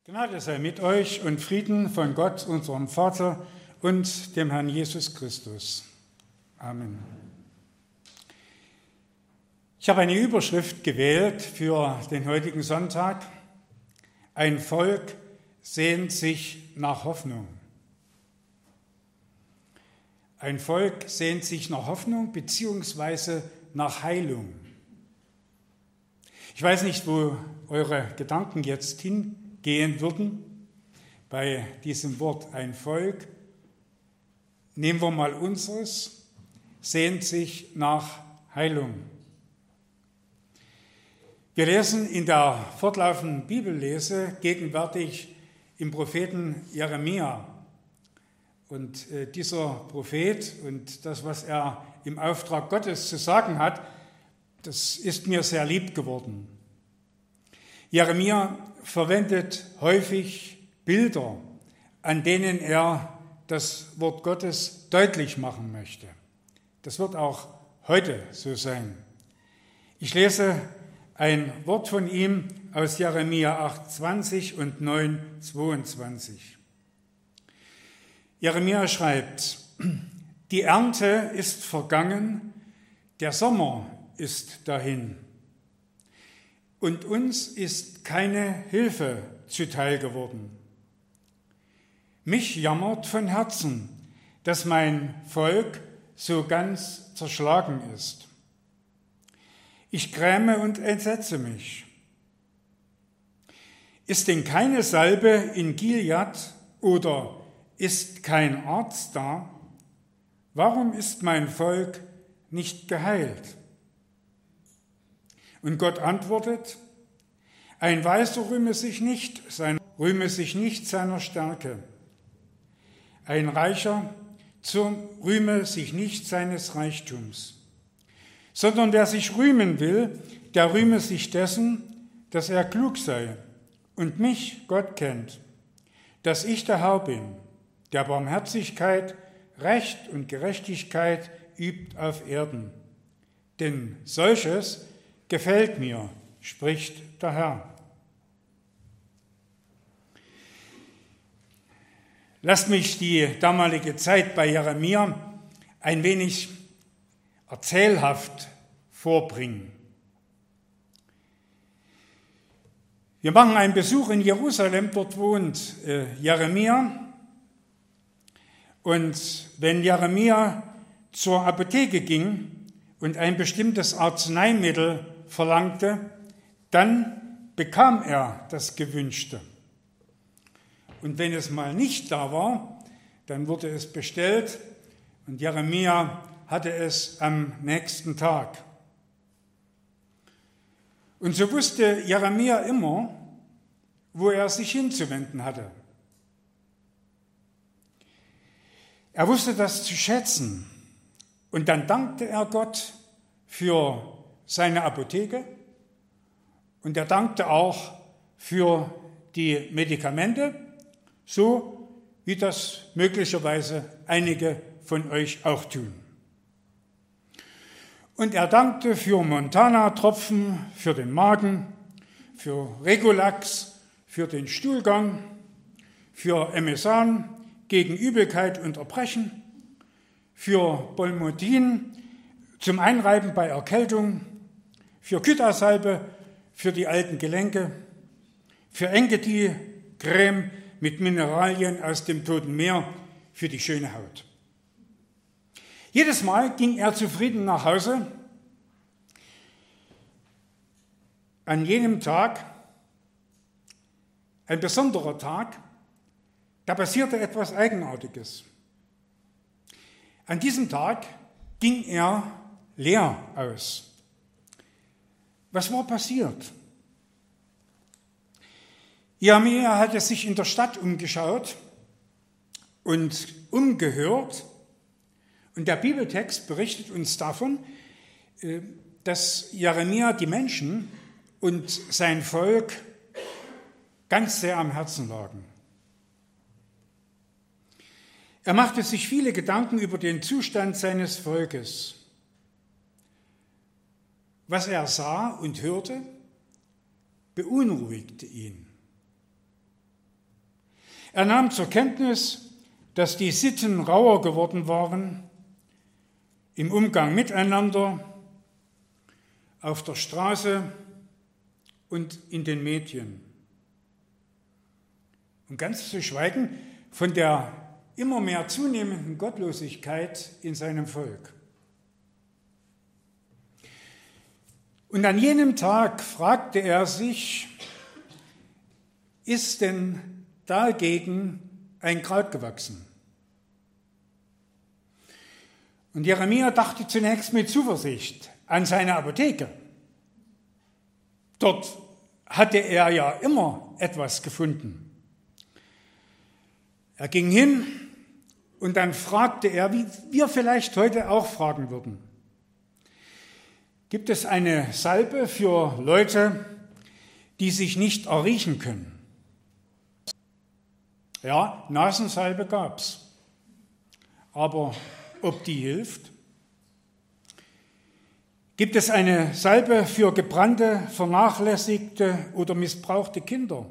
Gnade sei mit euch und Frieden von Gott, unserem Vater und dem Herrn Jesus Christus. Amen. Ich habe eine Überschrift gewählt für den heutigen Sonntag. Ein Volk sehnt sich nach Hoffnung. Ein Volk sehnt sich nach Hoffnung bzw. nach Heilung. Ich weiß nicht, wo eure Gedanken jetzt hingehen würden bei diesem Wort ein Volk. Nehmen wir mal unseres, sehnt sich nach Heilung. Wir lesen in der fortlaufenden Bibellese gegenwärtig im Propheten Jeremia. Und dieser Prophet und das, was er im Auftrag Gottes zu sagen hat, das ist mir sehr lieb geworden. Jeremia verwendet häufig Bilder, an denen er das Wort Gottes deutlich machen möchte. Das wird auch heute so sein. Ich lese ein Wort von ihm aus Jeremia 8,20 und 9,22. Jeremia schreibt: Die Ernte ist vergangen, der Sommer ist dahin. Und uns ist keine Hilfe zuteil geworden. Mich jammert von Herzen, dass mein Volk so ganz zerschlagen ist. Ich gräme und entsetze mich. Ist denn keine Salbe in Gilead oder ist kein Arzt da? Warum ist mein Volk nicht geheilt? Und Gott antwortet: Ein Weiser rühme sich nicht seiner Stärke. Ein Reicher rühme sich nicht seines Reichtums. Sondern wer sich rühmen will, der rühme sich dessen, dass er klug sei und mich, Gott, kennt, dass ich der Herr bin, der Barmherzigkeit, Recht und Gerechtigkeit übt auf Erden. Denn solches gefällt mir, spricht der Herr. Lasst mich die damalige Zeit bei Jeremia ein wenig erzählhaft vorbringen. Wir machen einen Besuch in Jerusalem, dort wohnt Jeremia. Und wenn Jeremia zur Apotheke ging und ein bestimmtes Arzneimittel verlangte, dann bekam er das Gewünschte. Und wenn es mal nicht da war, dann wurde es bestellt und Jeremia hatte es am nächsten Tag. Und so wusste Jeremia immer, wo er sich hinzuwenden hatte. Er wusste das zu schätzen und dann dankte er Gott für seine Apotheke und er dankte auch für die Medikamente, so wie das möglicherweise einige von euch auch tun. Und er dankte für Montana-Tropfen, für den Magen, für Regulax, für den Stuhlgang, für Emesan gegen Übelkeit und Erbrechen, für Bolmodin zum Einreiben bei Erkältung, für Kytasalbe für die alten Gelenke, für Engedi-Creme mit Mineralien aus dem Toten Meer für die schöne Haut. Jedes Mal ging er zufrieden nach Hause. An jenem Tag, ein besonderer Tag, da passierte etwas Eigenartiges. An diesem Tag ging er leer aus. Was war passiert? Jeremia hatte sich in der Stadt umgeschaut und umgehört. Und der Bibeltext berichtet uns davon, dass Jeremia die Menschen und sein Volk ganz sehr am Herzen lagen. Er machte sich viele Gedanken über den Zustand seines Volkes. Was er sah und hörte, beunruhigte ihn. Er nahm zur Kenntnis, dass die Sitten rauer geworden waren im Umgang miteinander, auf der Straße und in den Medien. Und ganz zu schweigen von der immer mehr zunehmenden Gottlosigkeit in seinem Volk. Und an jenem Tag fragte er sich, ist denn dagegen ein Kraut gewachsen? Und Jeremia dachte zunächst mit Zuversicht an seine Apotheke. Dort hatte er ja immer etwas gefunden. Er ging hin und dann fragte er, wie wir vielleicht heute auch fragen würden. Gibt es eine Salbe für Leute, die sich nicht erriechen können? Ja, Nasensalbe gab's. Aber ob die hilft? Gibt es eine Salbe für gebrannte, vernachlässigte oder missbrauchte Kinder?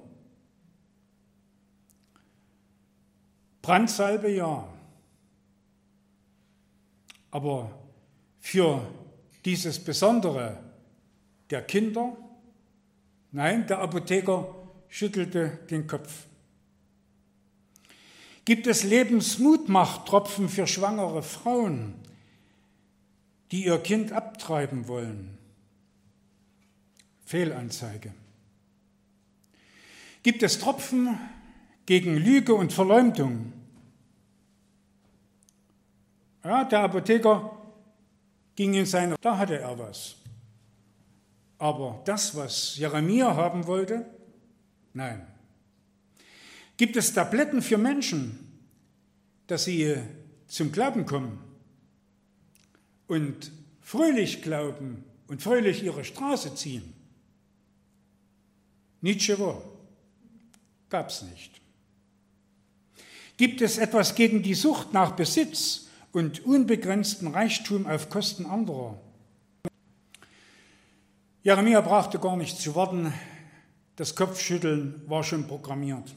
Brandsalbe ja. Aber für dieses Besondere der Kinder? Nein, der Apotheker schüttelte den Kopf. Gibt es Lebensmutmachtropfen für schwangere Frauen, die ihr Kind abtreiben wollen? Fehlanzeige. Gibt es Tropfen gegen Lüge und Verleumdung? Ja, der Apotheker ging in seine, da hatte er was. Aber das, was Jeremia haben wollte, nein. Gibt es Tabletten für Menschen, dass sie zum Glauben kommen und fröhlich glauben und fröhlich ihre Straße ziehen? Nietzsche war, gab's nicht. Gibt es etwas gegen die Sucht nach Besitz und unbegrenzten Reichtum auf Kosten anderer? Jeremia brauchte gar nicht zu warten, das Kopfschütteln war schon programmiert.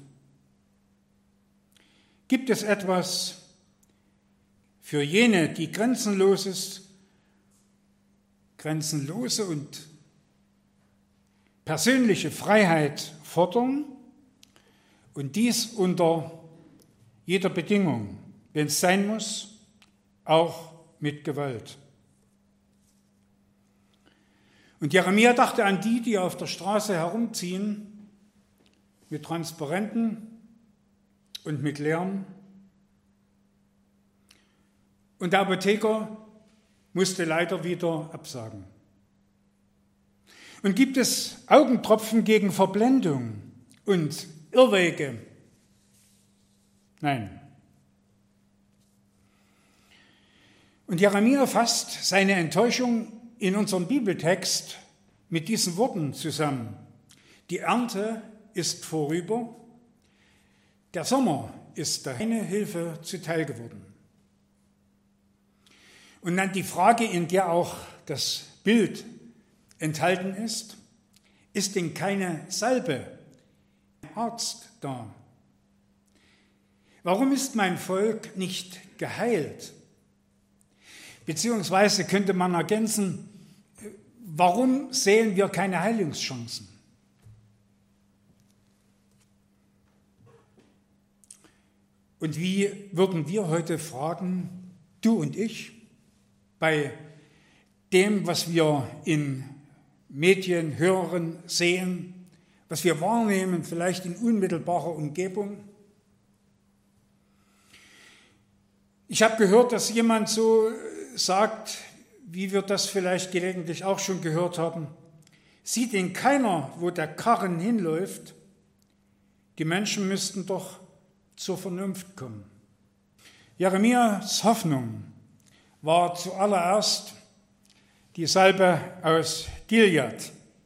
Gibt es etwas für jene, die grenzenlose und persönliche Freiheit fordern und dies unter jeder Bedingung, wenn es sein muss, auch mit Gewalt? Und Jeremia dachte an die, die auf der Straße herumziehen, mit Transparenten und mit Lärm. Und der Apotheker musste leider wieder absagen. Und gibt es Augentropfen gegen Verblendung und Irrwege? Nein. Und Jeremia fasst seine Enttäuschung in unserem Bibeltext mit diesen Worten zusammen. Die Ernte ist vorüber, der Sommer ist keine Hilfe zuteil geworden. Und dann die Frage, in der auch das Bild enthalten ist denn keine Salbe, ein Arzt da? Warum ist mein Volk nicht geheilt? Beziehungsweise könnte man ergänzen, warum sehen wir keine Heilungschancen? Und wie würden wir heute fragen, du und ich, bei dem, was wir in Medien hören, sehen, was wir wahrnehmen, vielleicht in unmittelbarer Umgebung? Ich habe gehört, dass jemand so sagt, wie wir das vielleicht gelegentlich auch schon gehört haben, sieht denn keiner, wo der Karren hinläuft? Die Menschen müssten doch zur Vernunft kommen. Jeremias Hoffnung war zuallererst die Salbe aus Gilead,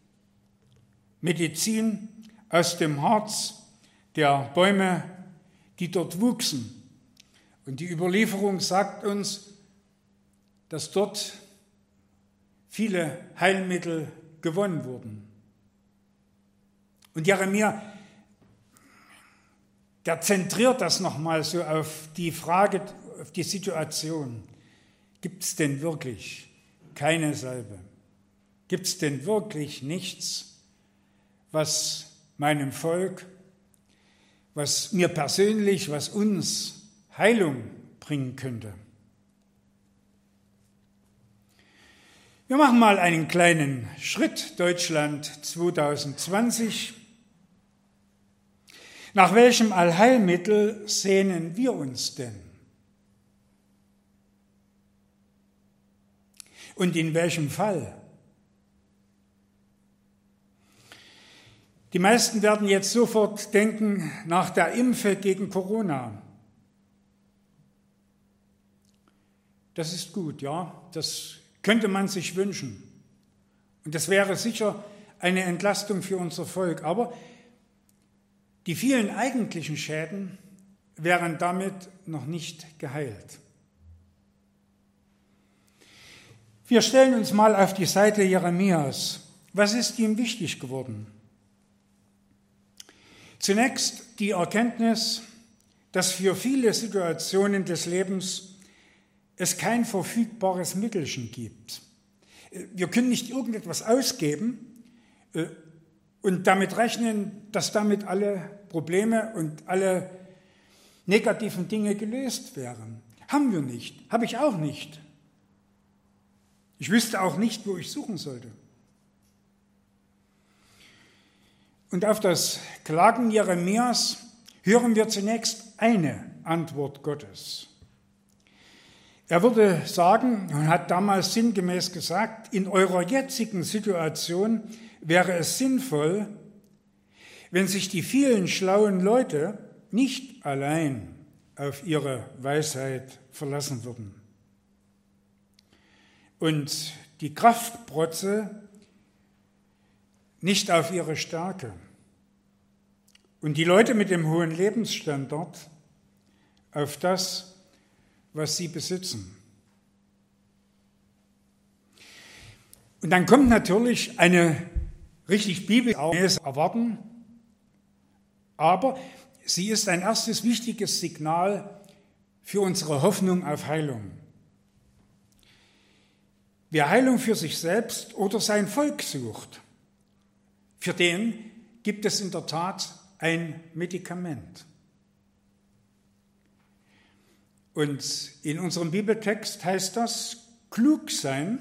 Medizin aus dem Harz der Bäume, die dort wuchsen. Und die Überlieferung sagt uns, dass dort viele Heilmittel gewonnen wurden. Und Jeremia der zentriert das nochmal so auf die Frage, auf die Situation. Gibt es denn wirklich keine Salbe? Gibt es denn wirklich nichts, was meinem Volk, was mir persönlich, was uns Heilung bringen könnte? Wir machen mal einen kleinen Schritt, Deutschland 2020. Nach welchem Allheilmittel sehnen wir uns denn? Und in welchem Fall? Die meisten werden jetzt sofort denken, nach der Impfe gegen Corona. Das ist gut, ja, das könnte man sich wünschen. Und das wäre sicher eine Entlastung für unser Volk. Aber die vielen eigentlichen Schäden wären damit noch nicht geheilt. Wir stellen uns mal auf die Seite Jeremias. Was ist ihm wichtig geworden? Zunächst die Erkenntnis, dass für viele Situationen des Lebens es kein verfügbares Mittelchen gibt. Wir können nicht irgendetwas ausgeben und damit rechnen, dass damit alle Probleme und alle negativen Dinge gelöst wären. Haben wir nicht, habe ich auch nicht. Ich wüsste auch nicht, wo ich suchen sollte. Und auf das Klagen Jeremias hören wir zunächst eine Antwort Gottes. Er würde sagen und hat damals sinngemäß gesagt, in eurer jetzigen Situation wäre es sinnvoll, wenn sich die vielen schlauen Leute nicht allein auf ihre Weisheit verlassen würden und die Kraftprotze nicht auf ihre Stärke und die Leute mit dem hohen Lebensstandard auf das, was sie besitzen. Und dann kommt natürlich eine richtig bibelgemäße Erwartung, aber sie ist ein erstes wichtiges Signal für unsere Hoffnung auf Heilung. Wer Heilung für sich selbst oder sein Volk sucht, für den gibt es in der Tat ein Medikament. Und in unserem Bibeltext heißt das klug sein.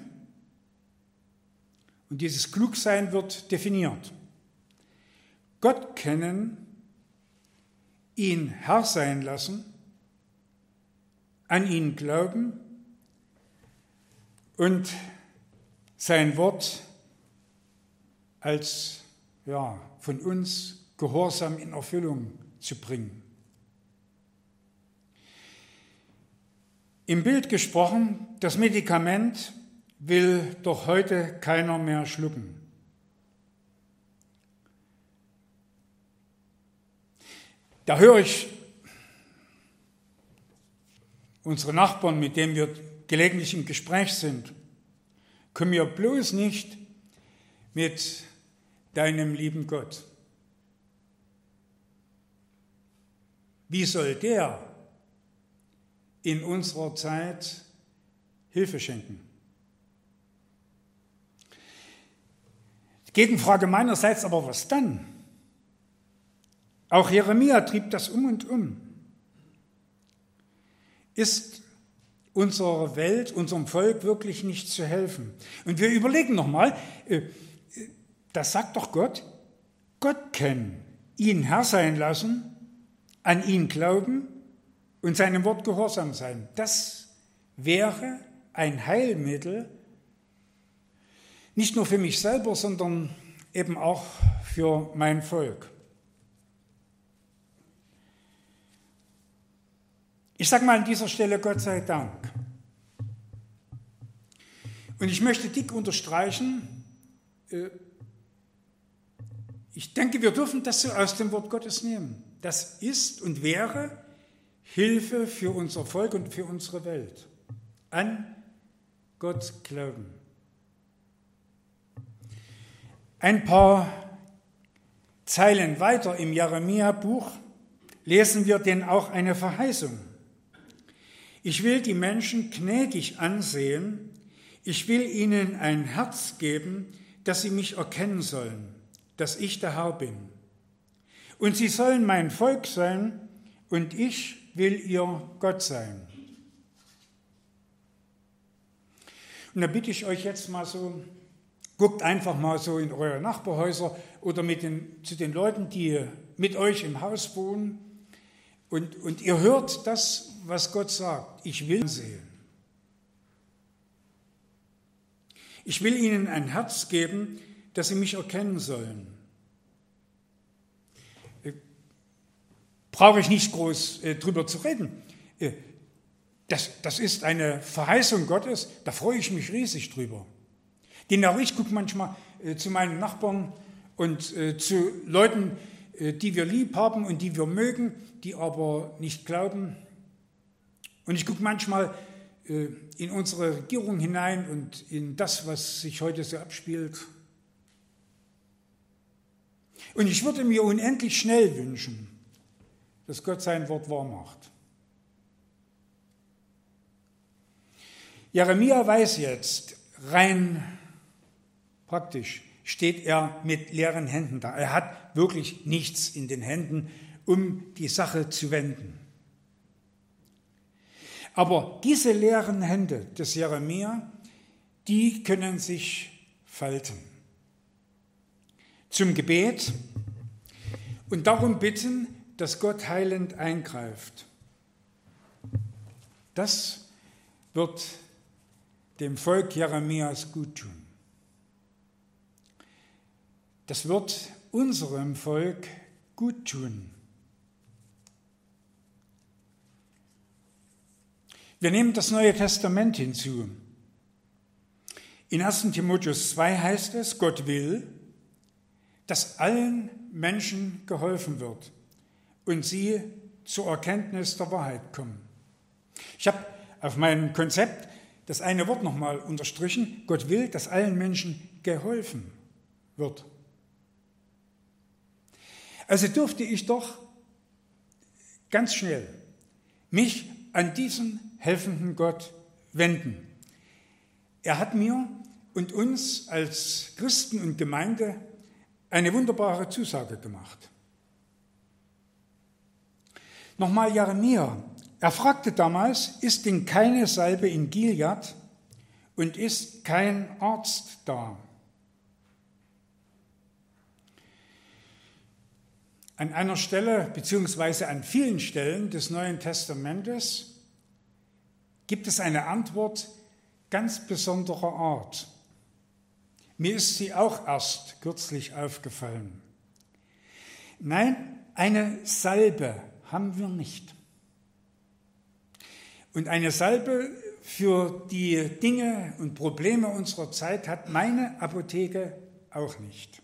Und dieses Klugsein wird definiert. Gott kennen, ihn Herr sein lassen, an ihn glauben und sein Wort als von uns Gehorsam in Erfüllung zu bringen. Im Bild gesprochen, das Medikament will doch heute keiner mehr schlucken. Da höre ich unsere Nachbarn, mit denen wir gelegentlich im Gespräch sind, komm mir bloß nicht mit deinem lieben Gott. Wie soll der in unserer Zeit Hilfe schenken? Gegenfrage meinerseits, aber was dann? Auch Jeremia trieb das um und um. Ist unserer Welt, unserem Volk wirklich nicht zu helfen? Und wir überlegen nochmal, das sagt doch Gott, Gott kennen, ihn Herr sein lassen, an ihn glauben und seinem Wort gehorsam sein. Das wäre ein Heilmittel, nicht nur für mich selber, sondern eben auch für mein Volk. Ich sage mal an dieser Stelle Gott sei Dank. Und ich möchte dick unterstreichen, ich denke, wir dürfen das so aus dem Wort Gottes nehmen. Das ist und wäre Hilfe für unser Volk und für unsere Welt. An Gott glauben. Ein paar Zeilen weiter im Jeremia-Buch, lesen wir denn auch eine Verheißung. Ich will die Menschen gnädig ansehen, ich will ihnen ein Herz geben, dass sie mich erkennen sollen, dass ich der Herr bin. Und sie sollen mein Volk sein und ich will ihr Gott sein. Und da bitte ich euch jetzt mal so, guckt einfach mal so in eure Nachbarhäuser oder zu den Leuten, die mit euch im Haus wohnen und ihr hört das, was Gott sagt. Ich will sehen. Ich will ihnen ein Herz geben, dass sie mich erkennen sollen. Brauche ich nicht groß drüber zu reden. Das ist eine Verheißung Gottes, da freue ich mich riesig drüber. Denn auch ich gucke manchmal zu meinen Nachbarn und zu Leuten, die wir lieb haben und die wir mögen, die aber nicht glauben. Und ich gucke manchmal in unsere Regierung hinein und in das, was sich heute so abspielt. Und ich würde mir unendlich schnell wünschen, dass Gott sein Wort wahr macht. Jeremia weiß jetzt, rein praktisch steht er mit leeren Händen da. Er hat wirklich nichts in den Händen, um die Sache zu wenden. Aber diese leeren Hände des Jeremia, die können sich falten zum Gebet und darum bitten, dass Gott heilend eingreift. Das wird dem Volk Jeremias gut tun. Das wird unserem Volk gut tun. Wir nehmen das Neue Testament hinzu. In 1. Timotheus 2 heißt es, Gott will, dass allen Menschen geholfen wird und sie zur Erkenntnis der Wahrheit kommen. Ich habe auf meinem Konzept das eine Wort nochmal unterstrichen. Gott will, dass allen Menschen geholfen wird. Also durfte ich doch ganz schnell mich an diesen helfenden Gott wenden. Er hat mir und uns als Christen und Gemeinde eine wunderbare Zusage gemacht. Nochmal Jeremia. Er fragte damals, ist denn keine Salbe in Gilead und ist kein Arzt da? An einer Stelle, beziehungsweise an vielen Stellen des Neuen Testamentes gibt es eine Antwort ganz besonderer Art. Mir ist sie auch erst kürzlich aufgefallen. Nein, eine Salbe haben wir nicht. Und eine Salbe für die Dinge und Probleme unserer Zeit hat meine Apotheke auch nicht.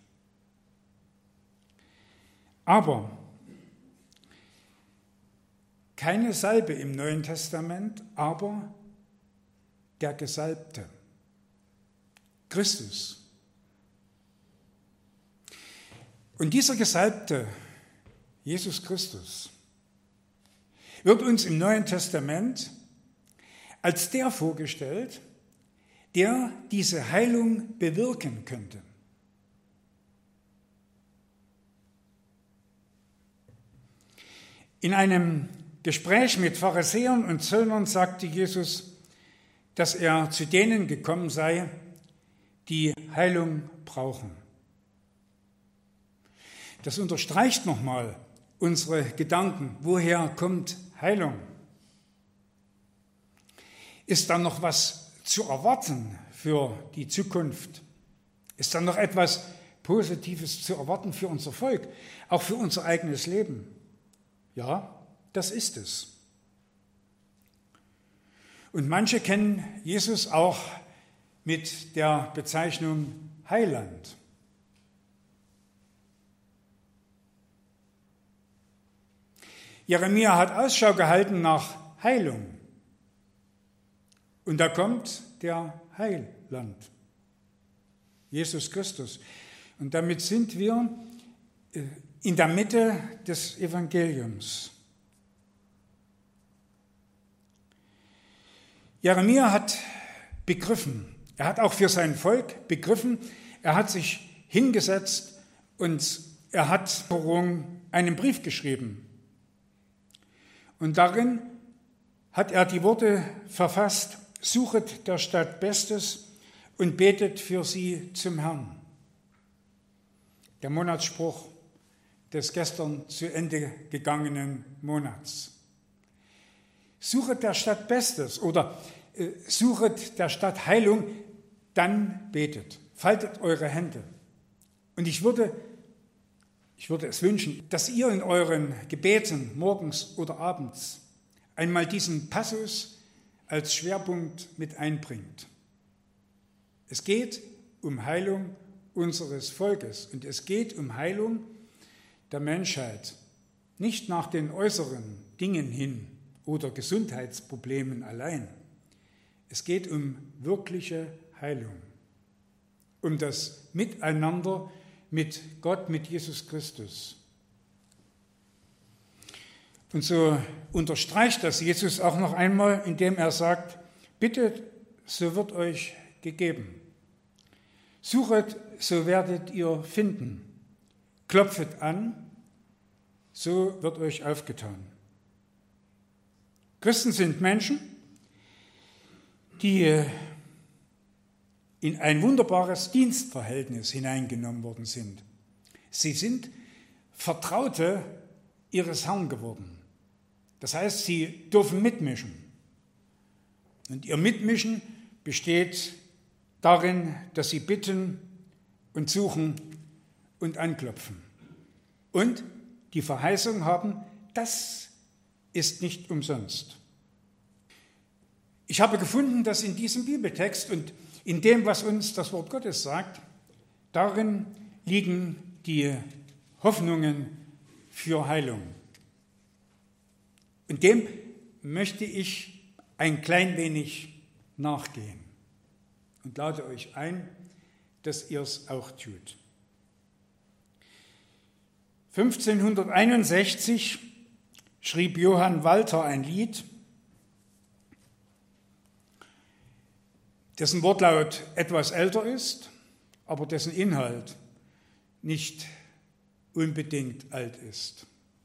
Aber keine Salbe im Neuen Testament, aber der Gesalbte, Christus. Und dieser Gesalbte, Jesus Christus, wird uns im Neuen Testament als der vorgestellt, der diese Heilung bewirken könnte. In einem Gespräch mit Pharisäern und Zöllnern sagte Jesus, dass er zu denen gekommen sei, die Heilung brauchen. Das unterstreicht nochmal unsere Gedanken. Woher kommt Heilung? Ist da noch was zu erwarten für die Zukunft? Ist da noch etwas Positives zu erwarten für unser Volk, auch für unser eigenes Leben? Ja, das ist es. Und manche kennen Jesus auch mit der Bezeichnung Heiland. Jeremia hat Ausschau gehalten nach Heilung. Und da kommt der Heiland, Jesus Christus. Und damit sind wir in der Mitte des Evangeliums. Jeremia hat begriffen, er hat auch für sein Volk begriffen, er hat sich hingesetzt und er hat einen Brief geschrieben. Und darin hat er die Worte verfasst: Suchet der Stadt Bestes und betet für sie zum Herrn. Der Monatsspruch des gestern zu Ende gegangenen Monats. Suchet der Stadt Bestes oder suchet der Stadt Heilung, dann betet. Faltet eure Hände. Und ich würde es wünschen, dass ihr in euren Gebeten morgens oder abends einmal diesen Passus als Schwerpunkt mit einbringt. Es geht um Heilung unseres Volkes und es geht um Heilung der Menschheit, nicht nach den äußeren Dingen hin oder Gesundheitsproblemen allein. Es geht um wirkliche Heilung, um das Miteinander mit Gott, mit Jesus Christus. Und so unterstreicht das Jesus auch noch einmal, indem er sagt: Bittet, so wird euch gegeben. Suchet, so werdet ihr finden. Klopfet an, so wird euch aufgetan. Christen sind Menschen, die in ein wunderbares Dienstverhältnis hineingenommen worden sind. Sie sind Vertraute ihres Herrn geworden. Das heißt, sie dürfen mitmischen. Und ihr Mitmischen besteht darin, dass sie bitten und suchen und anklopfen. Und die Verheißung haben, das ist nicht umsonst. Ich habe gefunden, dass in diesem Bibeltext und in dem, was uns das Wort Gottes sagt, darin liegen die Hoffnungen für Heilung. Und dem möchte ich ein klein wenig nachgehen und lade euch ein, dass ihr es auch tut. 1561 schrieb Johann Walter ein Lied, dessen Wortlaut etwas älter ist, aber dessen Inhalt nicht unbedingt alt ist.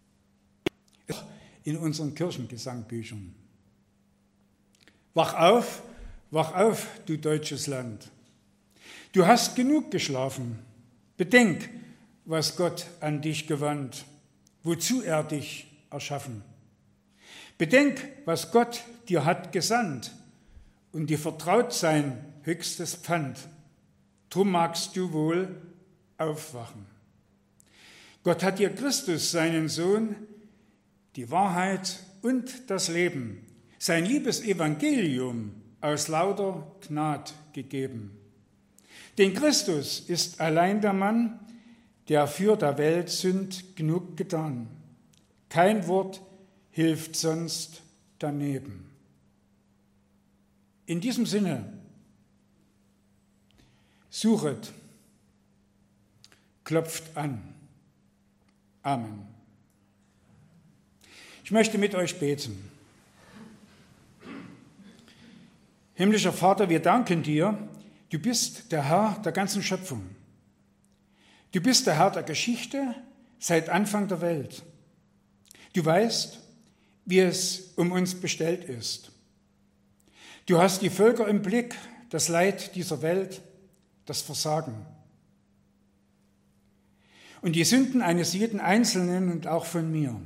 In unseren Kirchengesangbüchern. Wach auf, du deutsches Land. Du hast genug geschlafen. Bedenk, was Gott an dich gewandt, wozu er dich erschaffen. Bedenk, was Gott dir hat gesandt und dir vertraut sein höchstes Pfand. Drum magst du wohl aufwachen. Gott hat dir Christus, seinen Sohn, die Wahrheit und das Leben, sein liebes Evangelium aus lauter Gnad gegeben. Denn Christus ist allein der Mann, der für der Welt Sünd genug getan. Kein Wort hilft sonst daneben. In diesem Sinne, suchet, klopft an. Amen. Ich möchte mit euch beten. Himmlischer Vater, wir danken dir, du bist der Herr der ganzen Schöpfung. Du bist der Herr der Geschichte seit Anfang der Welt. Du weißt, wie es um uns bestellt ist. Du hast die Völker im Blick, das Leid dieser Welt, das Versagen. Und die Sünden eines jeden Einzelnen und auch von mir.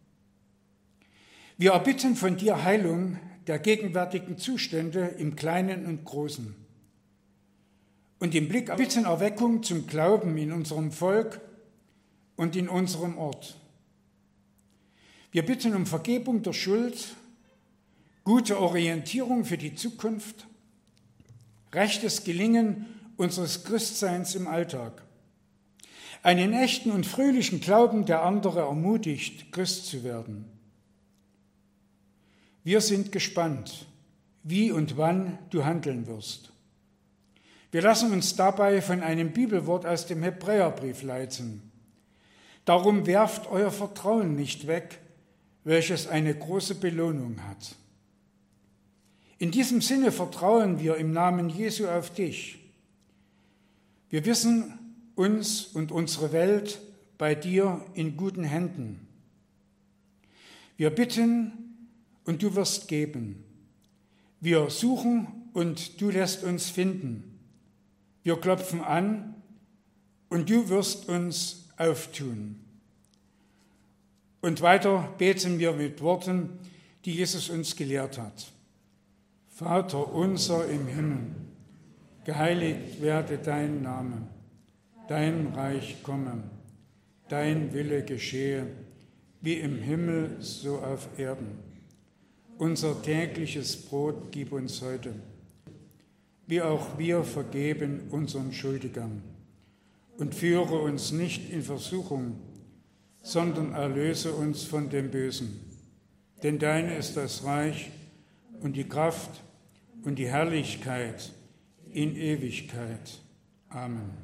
Wir erbitten von dir Heilung der gegenwärtigen Zustände im Kleinen und Großen. Und im Blick erbitten Erweckung zum Glauben in unserem Volk und in unserem Ort. Wir bitten um Vergebung der Schuld, gute Orientierung für die Zukunft, rechtes Gelingen unseres Christseins im Alltag, einen echten und fröhlichen Glauben, der andere ermutigt, Christ zu werden. Wir sind gespannt, wie und wann du handeln wirst. Wir lassen uns dabei von einem Bibelwort aus dem Hebräerbrief leiten. Darum werft euer Vertrauen nicht weg, welches eine große Belohnung hat. In diesem Sinne vertrauen wir im Namen Jesu auf dich. Wir wissen uns und unsere Welt bei dir in guten Händen. Wir bitten und du wirst geben. Wir suchen und du lässt uns finden. Wir klopfen an und du wirst uns auftun. Und weiter beten wir mit Worten, die Jesus uns gelehrt hat. Vater unser im Himmel, geheiligt werde dein Name, dein Reich komme, dein Wille geschehe, wie im Himmel so auf Erden. Unser tägliches Brot gib uns heute, wie auch wir vergeben unseren Schuldigern. Und führe uns nicht in Versuchung, sondern erlöse uns von dem Bösen. Denn dein ist das Reich und die Kraft und die Herrlichkeit in Ewigkeit. Amen.